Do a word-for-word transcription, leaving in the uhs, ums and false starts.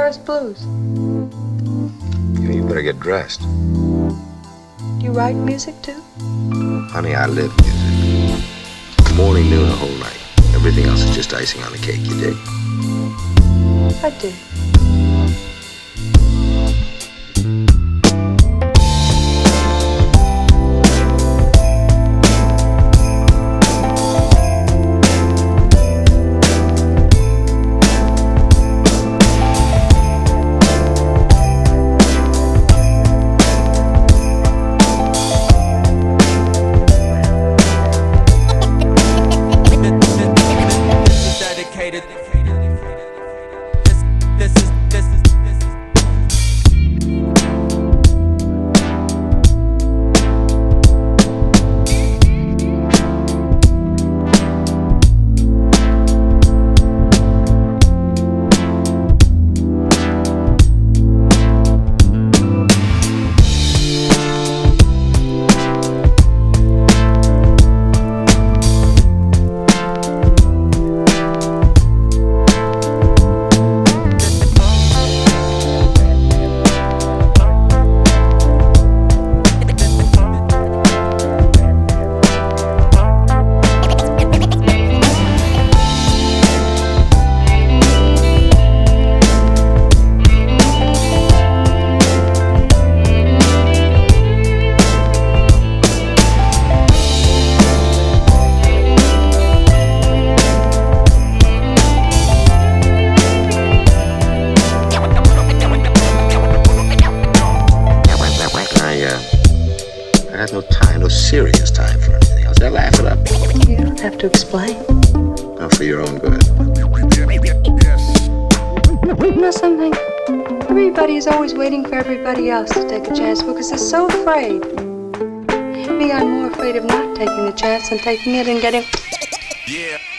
Paris Blues. You better get dressed. You write music too? Honey, I live music. Morning, noon, the whole night. Everything else is just icing on the cake, you dig? I do. I got no time, no serious time for anything else. I laugh it up. You don't have to explain. No, for your own good. You know something? Everybody is always waiting for everybody else to take a chance because they're so afraid. Me, I'm more afraid of not taking the chance than taking it and getting... Yeah.